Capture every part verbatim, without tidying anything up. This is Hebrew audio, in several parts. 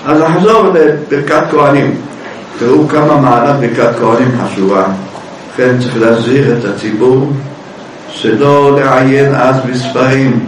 אז נחזור לברכת כהנים. תראו כמה מעלת ברכת כהנים חשובה. לכן צריך להזהיר את הציבור שלא לעיין אז בספרים,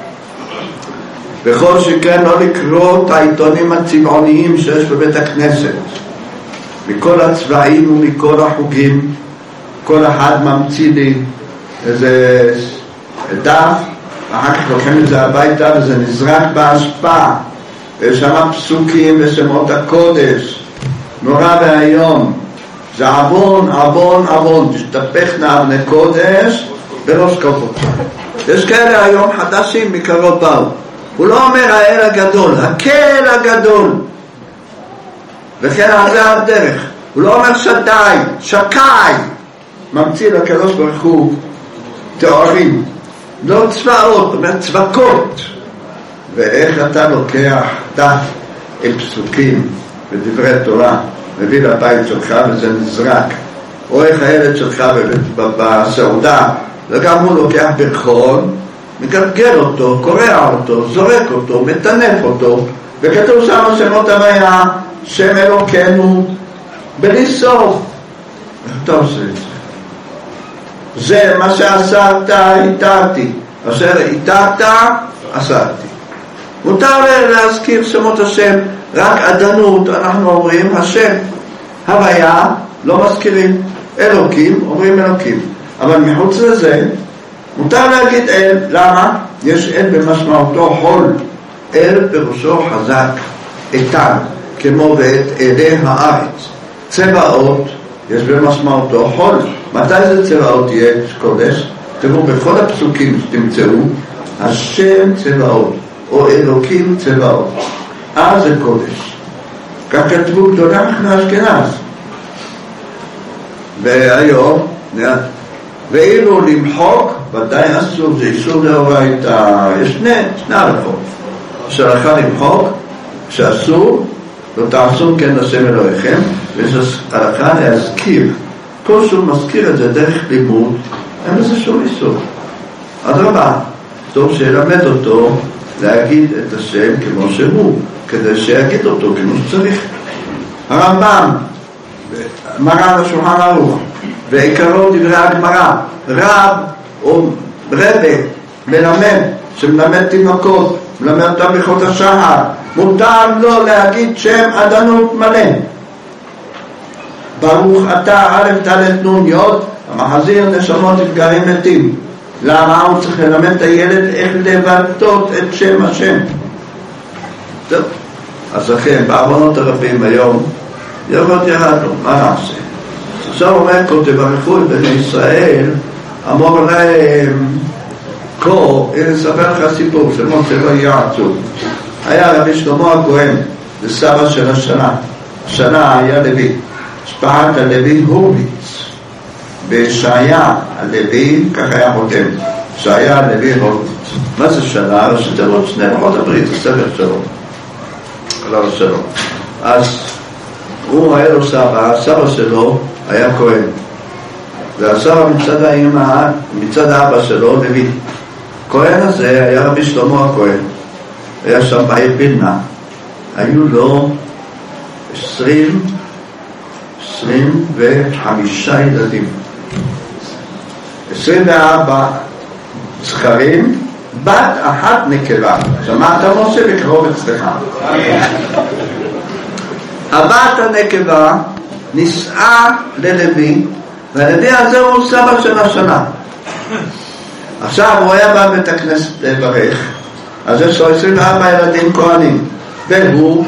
בכל שכן לא לקרוא את העיתונים הצבעוניים שיש בבית הכנסת, מכל הצבעים ומכל החוגים. כל אחד ממציא לי איזה דף, אחר כך לוקחים את זה הביתה וזה נזרק בהשפעה, ויש שם פסוקים ושמות הקודש, נורא והיום. זה עוון, עוון, עוון, תשתפכנה אבני קודש ולא שקוף אותך. יש כאלה היום חדשים מקרוב באו. הוא לא אומר האל הגדול, הקל הגדול, וכן על זה הדרך. הוא לא אומר שדי, שקאי, ממציא לקדוש ברוך הוא תוארים, לא צבאות, אומר צבקות. ואיך אתה לוקח דף עם פסוקים ודברי תורה, מביא לבית שלך וזה נזרק, או איך הילד שלך בסעודה, וגם הוא לוקח ברחון, מגלגל אותו, קורע אותו, זורק אותו, מטנף אותו, וכתוב שם שמות הוויה, שם אלוקינו, בלי סוף. אתה עושה את זה? זה מה שעשרת, התרתי. אשר התרת, עשרתי. מותר להזכיר שמות השם, רק עדנות, אנחנו אומרים השם. הוויה, לא מזכירים. אלוקים, אומרים אלוקים. אבל מחוץ לזה, מותר להגיד אל. למה? יש אל במשמעותו חול. אל פירושו חזק, איתן, כמו ואת אלי הארץ. צבאות, יש במשמעותו חול. מתי זה צבאות יהיה קודש? תראו, בכל הפסוקים שתמצאו, השם צבאות, או אלוקים צבאות. אז זה קודש. כך כתבו גדולה מאשכנז. והיום, ואילו למחוק, ודאי אסור, זה איסור לאורייתא. יש שני, שני הלכות. שהלכה למחוק, שאסור, לא תעשו כן לשם אלוהיכם, ויש הלכה להזכיר. כל שהוא מזכיר את זה דרך לימוד, אין לזה שום איסור. אדרבה, טוב שילמד אותו להגיד את השם כמו שהוא, כדי שיגיד אותו כמו שצריך. הרמב"ם, מרן השולחן ערוך, ועיקרו דברי הגמרא, רב או רבי מלמד, שמלמד תינוקות, מלמד אותם ברכות השחר, מותר לו להגיד שם עדנות מלא. ברוך אתה א' ד' נ' י' המחזיר נשמות אתגרים מתים. למה הוא צריך ללמד את הילד איך לבטאות את שם השם? טוב, אז לכן בעוונות הרבים היום ירוד ירדנו, מה נעשה? עכשיו אומר כל תברכו את בני ישראל, אמור להם כה, הנה אספר לך סיפור שמות שלא יעצו. היה רבי שלמה הכהן, זה סבא של השנה, השנה היה לוי, משפחת הלוי הורוביץ, בשעיה הלוי, כך היה חותם, שהיה הלוי הורוביץ. מה זה שנה? ראשי תיבות שני לוחות הברית, הספר שלו, עליו השלום. אז הוא היה לו סבא, סבא שלו היה כהן, והסבא מצד האמא, מצד האבא שלו לוי. כהן הזה היה רבי שלמה הכהן, היה שם בעיר וילנה, היו לו עשרים עשרים וחמישה ילדים, עשרים וארבע זכרים, בת אחת נקבה. שמעת משה? בקרוב אצלך. הבת הנקבה נישאה ללוי, והלוי הזה הוא סבא של השנה. עכשיו הוא היה בא בית הכנסת לברך, אז יש לו עשרים וארבע ילדים כהנים, והוא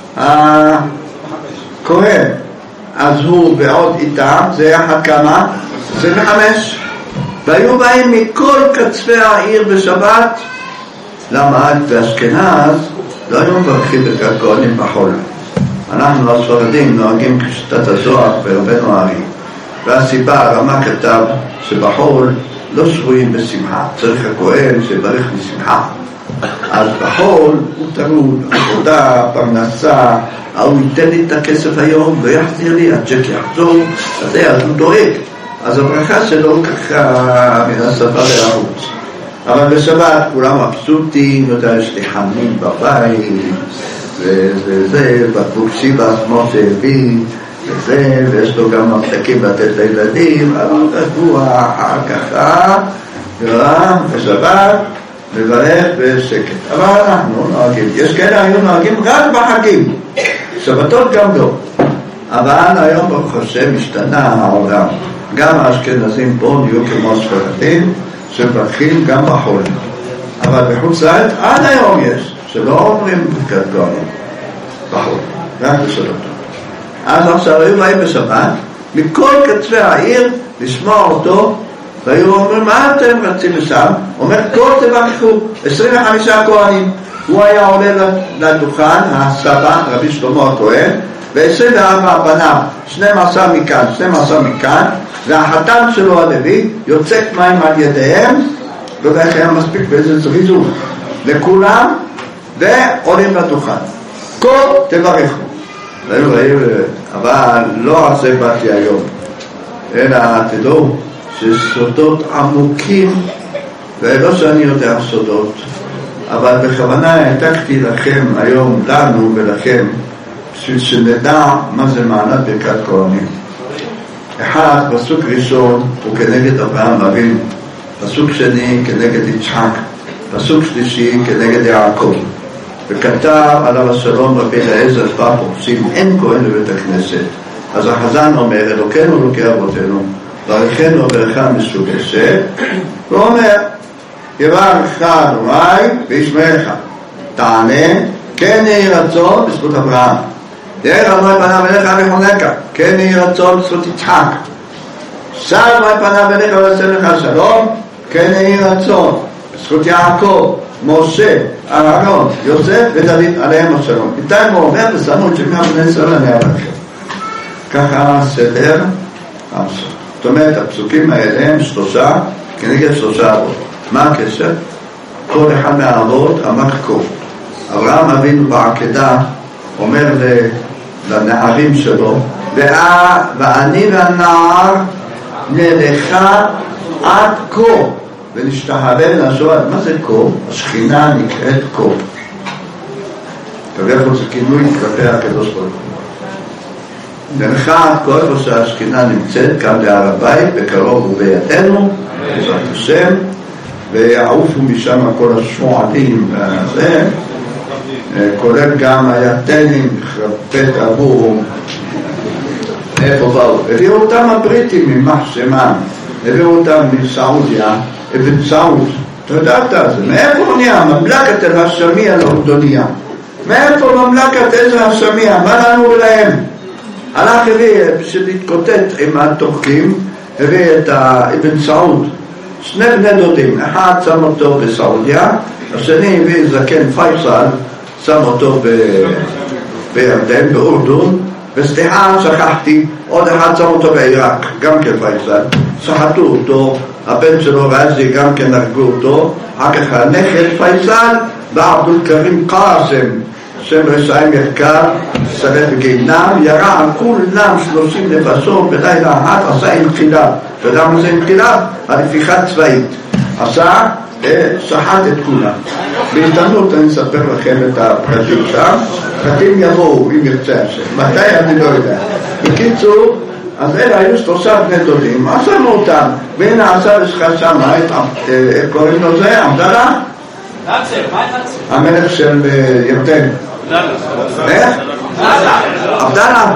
הכהן. אז הוא ועוד איתם, זה יחד כמה? עשרים וחמש. והיו באים מכל קצווי העיר בשבת. למה? באשכנז לא היו מברכים ברכת כהנים בחול. אנחנו הספרדים נוהגים כשיטת הזוהר ברבנו הארי. והסיבה, הרמה כתב שבחול לא שבויים בשמחה, צריך הכהן שברך בשמחה. אז בחול הוא טרוד, עבודה, פרנסה, הוא ייתן לי את הכסף היום ויחזיר לי, הצ'ק יחזור, אז הוא דואג. אז הברכה שלו ככה מן השפה להרוץ. אבל בשבת כולם מבסוטים, יש לי חמים בבית, וזה, בקבוק סיבס כמו שהביא, וזה, ויש לו גם מפתקים לתת לילדים, אבל תשבוע אחר ככה, ושבת, מברך ושקט. אבל אנחנו נוהגים, יש כאלה היו נוהגים רק בחגים, שבתות גם לא. אבל היום ברוך השם השתנה העולם. גם האשכנזים פה נהיו כמו ספרדים, שמברכים גם בחול. אבל בחוץ לארץ עד היום יש, שלא אומרים ברכת כהנים בחול, רק בשבתות. אז עכשיו היו באים בשבת, מכל קצווי העיר לשמוע אותו, והיו אומרים, מה אתם רצים לשם? אומר, כל תברכו, עשרים וחמישה כהנים. הוא היה עולה לדוכן, הסבא, רבי שלמה הכהן, ו-עשרים וארבע בניו, שנים עשר מכאן, שנים עשר מכאן, והחתן שלו הלוי יוצק מים על ידיהם, לא יודע איך היה מספיק באיזה זריזות, לכולם, ועולים לדוכן. כל תברכו. אבל לא על זה באתי היום, אלא תדעו שסודות עמוקים, ולא שאני יודע סודות, אבל בכוונה העתקתי לכם היום, לנו ולכם, בשביל שנדע מה זה מעלת ברכת כהנים. אחד, פסוק ראשון הוא כנגד אברהם אבינו, פסוק שני כנגד יצחק, פסוק שלישי כנגד יעקב. וכתב עליו השלום רבי אליעזר בא פורסים, אין כהן בבית הכנסת. אז החזן אומר, אלוקינו אלוקי אבותינו, ברכנו ברכה משובשת, הוא אומר, יברכך אדוני וישמרך, תענה, כן יהי רצון בזכות אברהם, יאר אדוני פניו אליך וחונקה, כן יהי רצון בזכות יצחק, שר אדוני פניו אליך ועשה לך שלום, כן יהי רצון בזכות יעקב, משה, אהרון, יוסף ודוד עליהם השלום. בינתיים הוא אומר ושמו את שמי בני ישראל אני אברכם. ככה סדר המסור. זאת אומרת, הפסוקים האלה הם שלושה כנגד שלושה אבות. מה הקשר? כל אחד מהאבות אמר כה. אברהם אבינו בעקדה אומר לנערים שלו, ואני והנער נלכה עד כה ונשתחווה ונשאל. מה זה כה? השכינה נקראת כה. כביכול זה כינוי כלפי הקדוש ברוך הוא. נלכה עד כה איפה שהשכינה נמצאת, כאן להר הבית, בקרוב ובידינו, בעזרת השם, ויעופו משם כל השמועדים והזה, כולל גם היתנים, חרפת עבור, איפה באו? הביאו אותם הבריטים ממחשמן, הביאו אותם מסעודיה, אבן סעוד, אתה יודעת זה, מאיפה הוא נהיה? ממלכת אל השמי הלורדוניה, מאיפה ממלכת אל השמי, מה לנו ולהם? הלך הביא, שלהתקוטט עם התורקים, הביא את אבן סעוד, שני בני דודים, אחד שם אותו בסעודיה, השני הביא זקן פייסל, שם אותו בירדן, באורדון, וסליחה שכחתי, עוד אחד שם אותו בעיראק, גם כן פייסל, שחטו אותו, הבן שלו רזי גם כן הרגו אותו, אחר כך הנכד פייסל, ועבדול כרים קאסם, שם רשעים יקר, שרף בגיהנם, ירה על כולם שלושים נפשות בלילה אחת, עשה עם חילה. אתה יודע מה זה עם חילה? הפיכה צבאית. עשה, שחט את כולם. בהזדמנות אני אספר לכם את הפרטים שם, פרטים יבואו אם ירצה השם. מתי אני לא יודע. בקיצור, אז אלה היו שלושה בני דודים, עשינו אותם, והנה עשה לך שם, קוראים לו זה, עבדאללה? המלך של ירדן. איך? עבדאללה.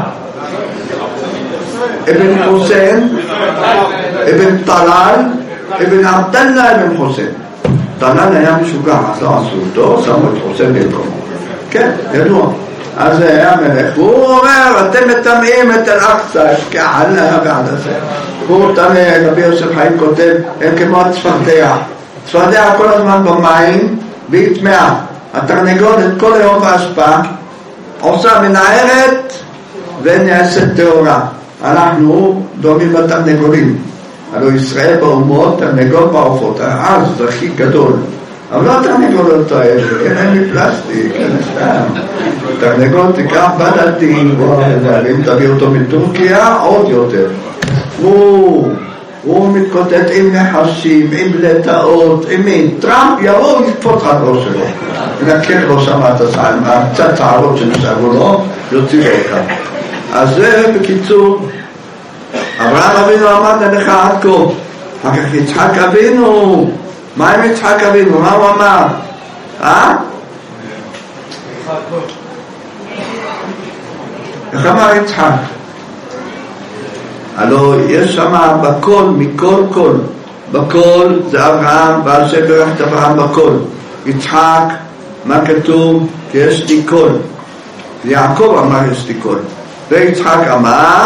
אבן חוסיין, אבן טלאל, אבן עבדאללה אבן חוסיין. טלאל היה משוגע, אז לא עשו אותו, שמו את חוסיין במקומו. כן, ידוע. אז זה היה מלך, והוא אומר, אתם מטמאים את אל-אקצא, כעלה ועד הזה. הוא תמא, רבי יוסף חיים כותב, הם כמו הצפרדע. צפרדע כל הזמן במים, והיא טמאה. התרנגולת כל היום בהשפעה, עושה מנערת ונעשית תאורה. אנחנו דומים לתרנגולים. הלוא ישראל באומות, תרנגול בעופות, אז זה הכי גדול. אבל לא התרנגולות האלה, אין מפלסטיק, אין סתם. תרנגול תיקח בדלתים, ואם תביא אותו מטורקיה, עוד יותר. הוא, הוא מתקוטט עם נחשים, עם לטאות, עם מין. טראמפ יבוא ותפות לך ראש שלו. מנקה לו שם את קצת צערות שנשארו לו, יוציא לו אותם. אז זה בקיצור, אברהם אבינו אמר לך עד כה, אחר כך יצחק אבינו, מה עם יצחק אבינו? מה הוא אמר? אה? איך אמר יצחק? הלוא יש שם בכל, מכל כל, בכל זה אברהם, ועל שברך את אברהם בכל. יצחק, מה כתוב? כי יש לי כל. יעקב אמר יש לי כל. ויצחק אמר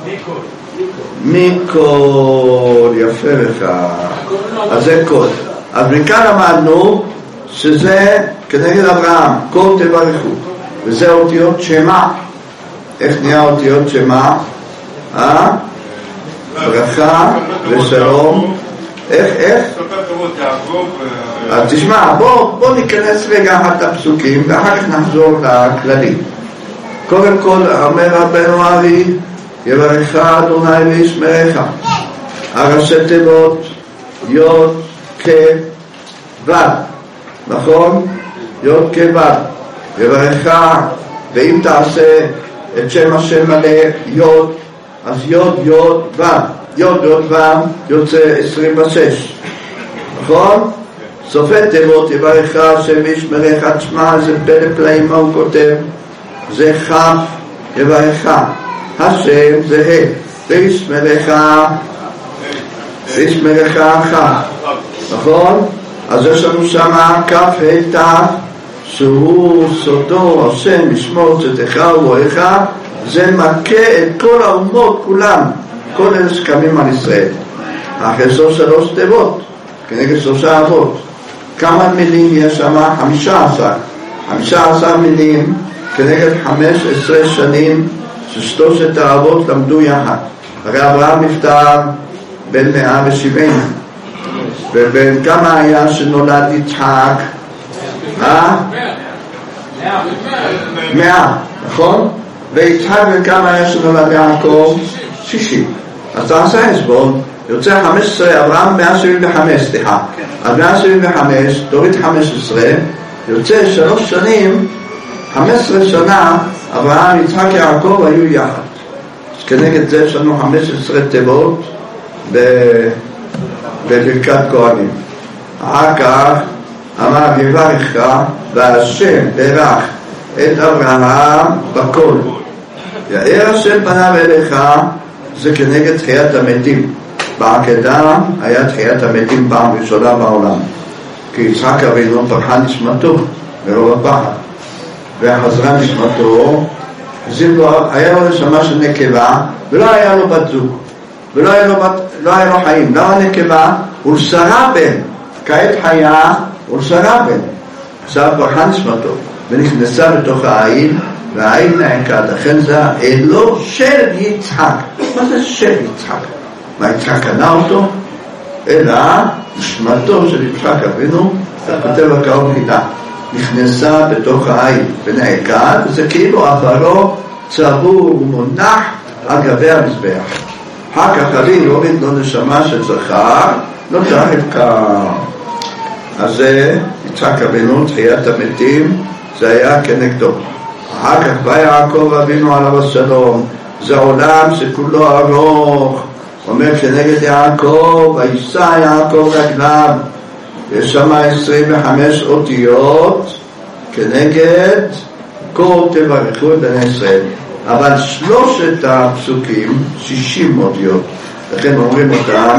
מכל, יפה לך. אז זה כל. אז מכאן אמרנו שזה כנגד אברהם, כל תברכו. וזה אותיות שמה. איך נהיה אותיות שמה? אה? ברכה ושלום. איך, איך? אז תשמע, בוא, בוא ניכנס רגע אחת הפסוקים ואחר כך נחזור לכללי. קודם כל אומר רבנו ארי, יברכך אדוני וישמרך. הראשי תיבות יוד כבד, נכון? יוד כבד. יברכך, ואם תעשה את שם השם מלא יוד, אז יוד יוד ו, יוד יוד ו יוצא עשרים ושש, נכון? סופי תיבות יברכך השם וישמרך. תשמע איזה פלא פלאים מה הוא כותב. זה כ' יברכך, השם זה ה', וישמרך וישמרך כ', נכון? אז יש לנו שמה כ' ה' ת' שהוא סודו השם ישמור צאתך ובואך. זה מכה את כל האומות כולם, כל אלה שקמים על ישראל. אחרי זו שלוש תיבות כנגד שלושה אבות. כמה מילים יש שם? חמישה עשר חמישה עשר מילים כנגד חמש עשרה שנים ששלושת האבות למדו יחד. הרי אברהם נפטר בין מאה ושבעים, ובין כמה היה שנולד יצחק? אה? מאה, נכון? ויצחק בין כמה היה שנולד יעקב? שישים. אז תעשה הסבון, יוצא חמש עשרה, אברהם מאה שבעים וחמש, סליחה. אז מאה שבעים וחמש, תוריד חמש עשרה, יוצא שלוש שנים, חמש עשרה שנה, אברהם, יצחק, יעקב היו יחד. אז כנגד זה יש לנו חמש עשרה תיבות בברכת כהנים. אחר כך אמר יברכך, והשם ברך את אברהם בכל. יאר השם פניו אליך, זה כנגד תחיית המתים. בעקדה היה תחיית המתים פעם ראשונה בעולם, כי יצחק אבינו פרחה נשמתו מרוב הפחד, וחזרה נשמתו. היה לו נשמה של נקבה ולא היה לו בת זוג, ולא היה לו, בת, לא היה לו חיים. למה נקבה? הוא שרה בן, כעת חיה הוא שרה בן. עכשיו פרחה נשמתו ונכנסה לתוך העין, והעין נעקד. לכן זה אלו של יצחק. מה זה של יצחק? מה, יצחק קנה אותו? אלא נשמתו של יצחק אבינו, אתה כותב הקרוב מילה, נכנסה בתוך העין ונעקד, וזה כאילו עברו צבור ומונח על גבי המזבח. אחר כך אבי יוריד לו נשמה של זכר, לא צריך לבקר. אז זה יצחק אבינו, תחיית המתים, זה היה כנגדו. אחר כך בא יעקב אבינו עליו השלום, זה עולם שכולו ארוך. אומר כנגד יעקב, וישא יעקב רגליו. יש שם עשרים וחמש אותיות כנגד כל תברכו את בני ישראל. אבל שלושת הפסוקים, שישים אותיות, לכן אומרים אותם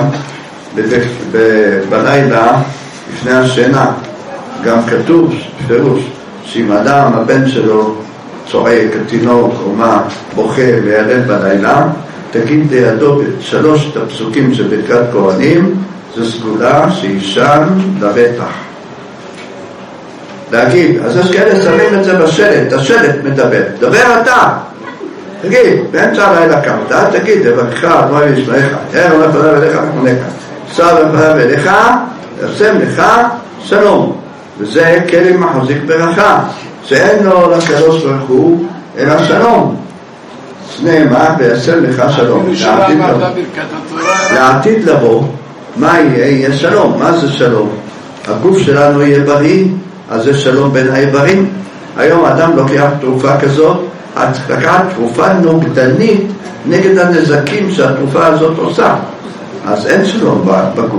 בלילה לפני השינה. גם כתוב פירוש שאם אדם, הבן שלו צועק, התינוק או מה, בוכה וירד בלילה, תגיד לידו שלושת הפסוקים של ברכת כהנים, זה סגולה שישן לבטח. להגיד, אז יש כאלה שמים את זה בשלט, השלט מדבר, דבר אתה, תגיד, באמצע הלילה קמת, תגיד, תברכך, אדוני וישמרך, תראה הולך פניו אליך וחונך, שר פניו אליך, ישם לך שלום. וזה כלי מחזיק ברכה, שאין לו לקדוש ברוך הוא אלא שלום. נאמר ויעשה לך שלום. לעתיד לבוא, מה יהיה? יהיה שלום. מה זה שלום? הגוף שלנו יהיה בריא, אז זה שלום בין האיברים. היום אדם לוקח תרופה כזאת, לקחת תרופה נוגדנית נגד הנזקים שהתרופה הזאת עושה, אז אין שלום בגוף.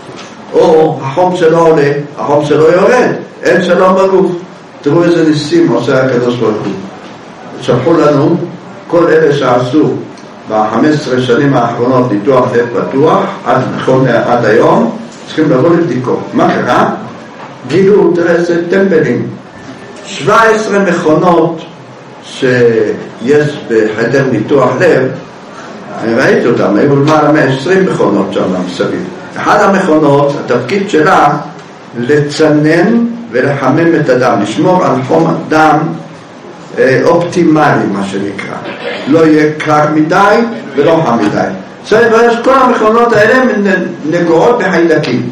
או החום שלו עולה, החום שלו יורד, אין שלום בגוף. תראו איזה ניסים עושה הקדוש ברוך הוא. שלחו לנו כל אלה שעשו ב-חמש עשרה שנים האחרונות ניתוח לב פתוח עד, עד היום, צריכים לבוא לבדיקות. מה קרה? גילו, תראה איזה טמפלים, שבע עשרה מכונות שיש בחדר ניתוח לב, אני ראיתי אותם, היו למעלה מ-עשרים מכונות שם מסביב. אחת המכונות, התפקיד שלה לצנן ולחמם את הדם, לשמור על חום הדם אה, אופטימלי, מה שנקרא. לא יהיה קר מדי ולא חם מדי. אז כל המכונות האלה נגועות בחיידקים.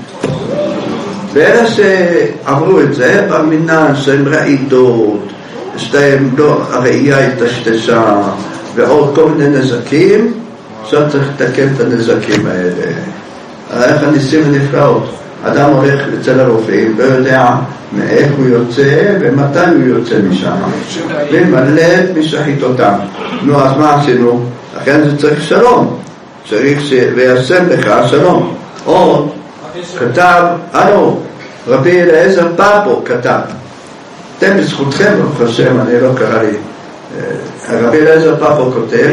ואלה שעברו את זה, במינן שהם רעידות, שתיים, לא, הראייה התשתשה, ועוד כל מיני נזקים, עכשיו צריך לתקן את הנזקים האלה. איך הניסים הנפלאות? אדם הולך אצל הרופאים, לא יודע מאיך הוא יוצא ומתי הוא יוצא משם. ומלא משחיתותם. נו, אז מה עשינו? לכן זה צריך שלום. צריך שישם לך שלום. עוד כתב, אלו, רבי אליעזר פאפו כתב, אתם בזכותכם, ברוך השם, אני לא קרא לי, רבי אליעזר פאפו כותב,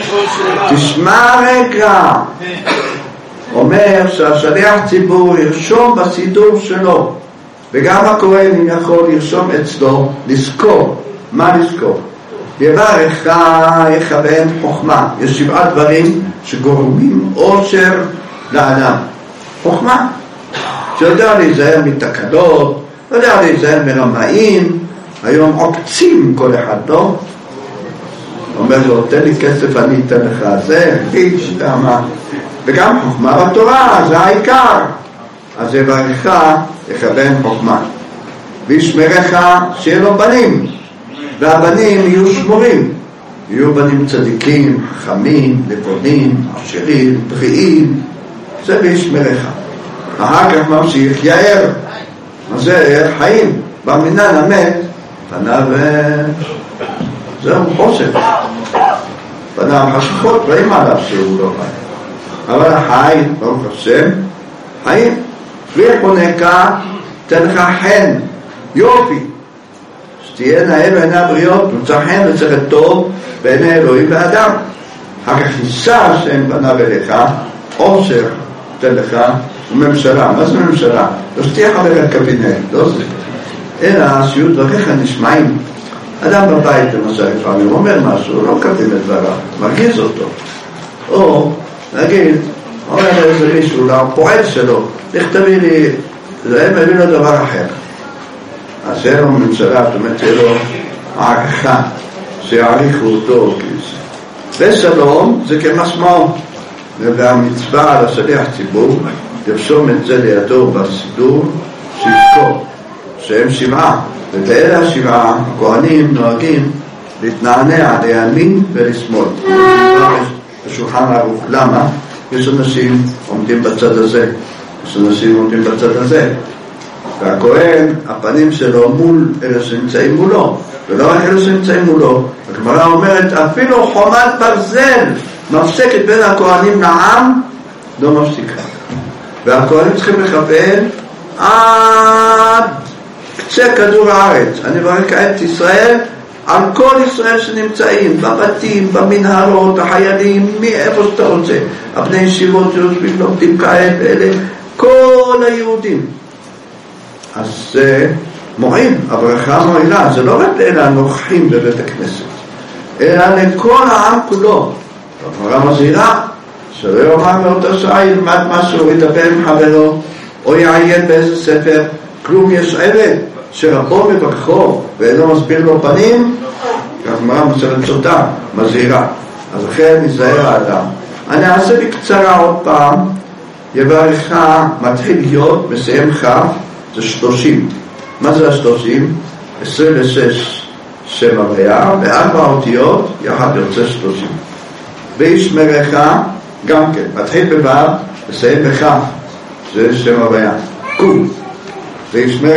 תשמע רגע, אומר שהשליח ציבור ירשום בסידור שלו, וגם הכהן אם יכול לרשום אצלו, לזכור. מה לזכור? יברך יכוון חוכמה. יש שבעה דברים שגורמים עושר לאדם. חוכמה, שיודע להיזהר מתקלות, יודע להיזהר מרמאים. היום עוקצים כל אחד, לא? אומר לו, תן לי כסף, אני אתן לך זה, איש, למה? וגם חוכמה בתורה, זה העיקר. אז יברך יכוון חוכמה. וישמרך שיהיה לו בנים, והבנים יהיו שמורים, יהיו בנים צדיקים, חכמים, לבונים, עשירים, בריאים. זה וישמרך. אחר כך ממשיך יאר. מה זה? חיים. במינן המת פניו זהו חושך, פניו חשכות, רואים עליו שהוא לא חי. אבל החי, ברוך השם, חיים. ויחונקה תן לך חן, יופי, שתהיה נאה בעיני הבריות, נוצא חן וצריך טוב בעיני אלוהים ואדם. אחר כך ניסה השם פניו אליך, עושר תן לך, וממשלה. מה זה ממשלה? לא שתהיה חבר הקבינט, לא זה, אלא שיהיו דבריך נשמעים. אדם בבית למשל לפעמים אומר משהו, לא כתבים את דבריו, מרגיז אותו. או נגיד, אומר לאיזה מישהו, לפועל שלו, תכתבי לי, זה מביא לו דבר אחר. אז זה לו ממשלה, זאת אומרת, זה לו הערכה, שיעריכו אותו. ושלום זה כמשמעו, והמצווה על השליח ציבור, תרשום את זה לידו בסידור, שיזכור, שהם שבעה, ובאלה השבעה, הכהנים נוהגים להתנענע לימין ולשמאל. בשולחן ערוך. למה? יש אנשים עומדים בצד הזה, יש אנשים עומדים בצד הזה, והכהן, הפנים שלו מול אלה שנמצאים מולו, ולא רק אלה שנמצאים מולו. הגמרא אומרת, אפילו חומת ברזל מפסקת בין הכהנים לעם, לא מפסיקה. והכהנים צריכים לכוון עד קצה כדור הארץ. אני מברך את ישראל, על כל ישראל שנמצאים, בבתים, במנהרות, החיילים, מאיפה שאתה רוצה, הבני ישיבות שיושבים לומדים כעת, אלה, כל היהודים. אז זה מועיל, הברכה מועילה, זה לא רק לאלה הנוכחים בבית הכנסת, אלא לכל העם כולו. הגמרא מזהירה, שלא יאמר מאותה שעה ילמד משהו, ידבר עם חברו, או יעיין באיזה ספר, כלום יש עבד, שרבו מברכו ואינו מסביר לו פנים, הגמרא מסרת סוטה, מזהירה. אז לכן נזהר האדם. אני אעשה בקצרה עוד פעם. יברך מתחיל להיות, מסיים כ', זה שלושים. מה זה השלושים? עשרים ושש שם הוויה, בארבע אותיות יחד יוצא שלושים. וישמרך גם כן, מתחיל בו', מסיים בכ', זה שם הוויה. קום. וישמרך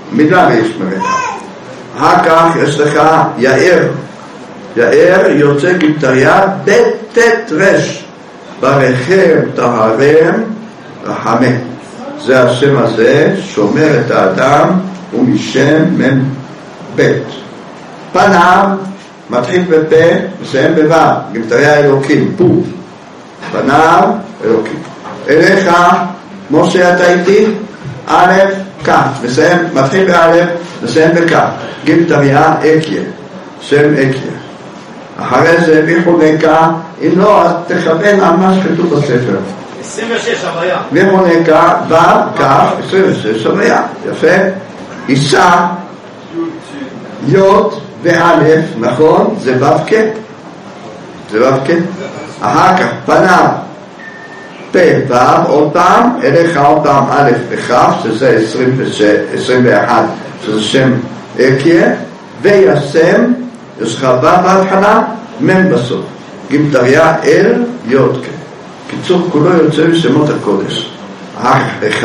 מילה וישמרך. אחר כך יש לך יאר. יאר יוצא גימטריה בתת רש. ברחם טהרם רחמה. זה השם הזה שומר את האדם ומשם מם בית. פניו מתחיל בפה מסיים בבא. גימטריה אלוקים. פו. פניו אלוקים. אליך משה אתה איתי א' כ' מסיים, מתחיל באלף מסיים בכ'. גימטריה אקיה, שם אקיה. אחרי זה ויחונקה, אם לא אז תכוון על מה שכתוב בספר. עשרים ושש הוויה. ויחונקה ו' כ' עשרים ושש הוויה. יפה. אישה י' ואלף, נכון? זה ו' כ'. זה ו' כ'. אחר כך פניו פה ו' עוד פעם, אליך עוד פעם א' וכ', שזה עשרים ואחת, שזה שם אקיה, וישם, יש לך ו' בהתחלה, מ' בסוף. גימטריה אל יודקה. קיצור, כולו יוצא משמות הקודש. אך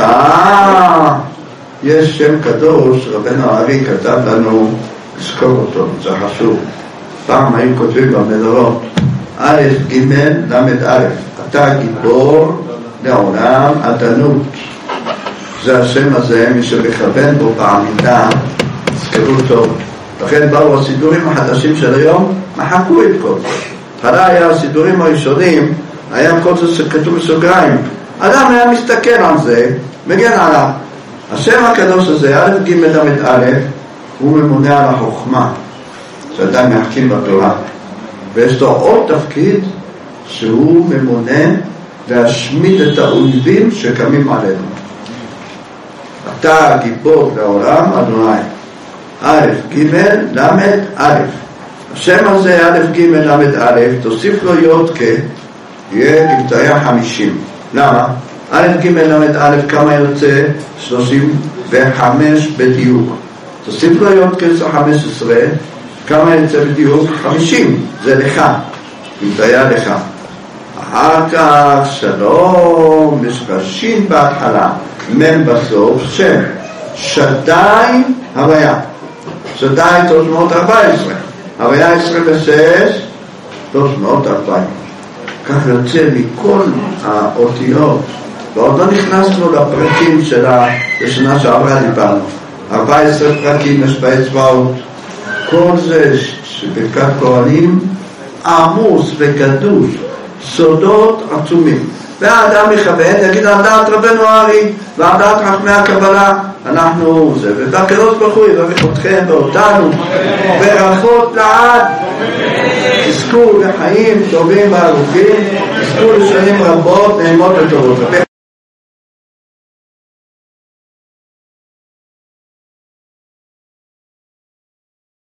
יש שם קדוש, רבנו הארי כתב לנו, לזכור אותו, זה חשוב. פעם היו כותבים במדורות, א' ג' למד א', אתה גיבור לעולם עדנות. זה השם הזה, מי שמכוון בו בעמידה, זכרו טוב. לכן באו הסידורים החדשים של היום, מחקו את כל זה. אחרי היה הסידורים הראשונים, היה כל זה שכתוב בסוגריים. אדם היה מסתכל על זה, מגן עליו. השם הקדוש הזה, א' ג' למד א', הוא ממונה על החוכמה, שאדם יחכים בתורה. ויש לו עוד תפקיד, שהוא ממונה להשמיד את האויבים שקמים עלינו. אתה גיבור לעולם אדוני. א' ג' למד א'. השם הזה א' ג' למד א', תוסיף לו יודקה, יהיה גימטריה חמישים. למה? א' ג' למד א' כמה יוצא? שלושים וחמש בדיוק. תוסיף לו יודקה זה חמש עשרה, כמה יוצא בדיוק? חמישים. זה לך. גימטריה לך. אחר כך שלום, יש ראשין בהתחלה, מם בסוף, שם, שדי הוויה. שדי שלוש מאות וארבע עשרה, הוויה עשרים ושש, שלוש מאות וארבעים. כך יוצא מכל האותיות, ועוד לא נכנסנו לפרקים של השנה שעברה דיברנו. ארבע עשרה פרקים יש באצבעות. כל זה שברכת כהנים עמוס וגדוש, סודות עצומים. והאדם יכוון, יגיד על דעת רבנו הארי ועל דעת חכמי הקבלה, אנחנו זה, ובקדוש ברוך הוא יברך אתכם ואותנו ברכות לעד. תזכו לחיים טובים וארוכים, תזכו לשנים רבות נעימות וטובות.